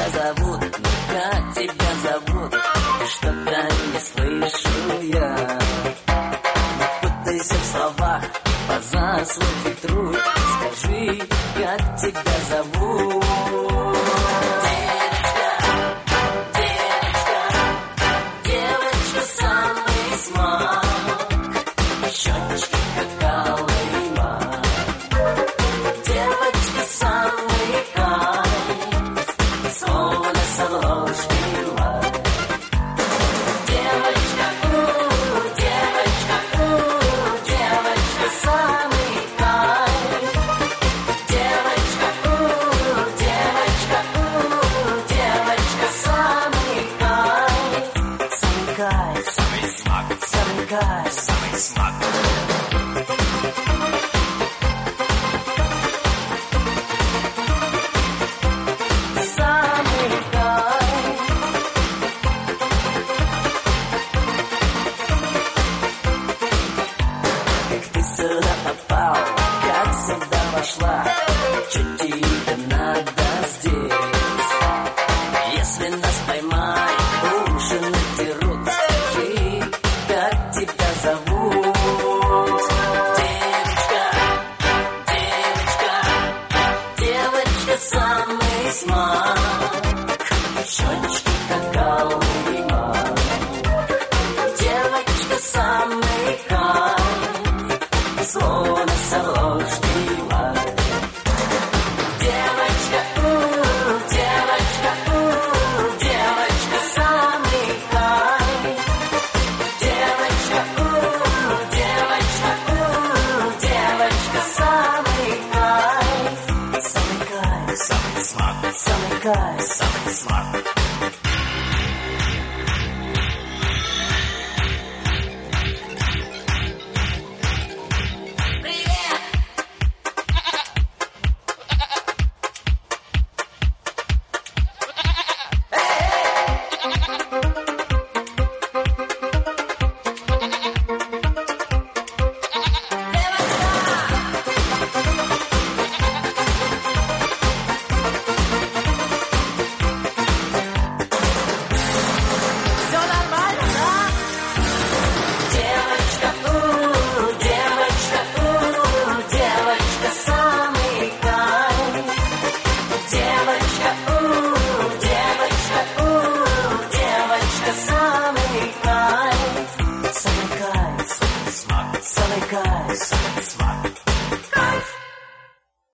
зовут? Ну как тебя зовут? Что-то не слышу я. Не путайся в словах, глаза свой фильтруй. Скажи, как тебя зовут? Девочка, самый смак, щечки как алый мак. Девочка, самый кайф, словно с обложки лайк. Девочка, девочка, самый кайф. Девочка, девочка, самый кайф. Самый кайф, самый смак, самый кайф, самый смак. Вошла, что тебе надо здесь? Если нас поймают, уши надерут. Скажи, как тебя зовут? Девочка, девочка, девочка, самый смак, щечки как алый мак. Девочка, самый кайф, словно с обложки. Самый кайф, самый смак. Самый кайф,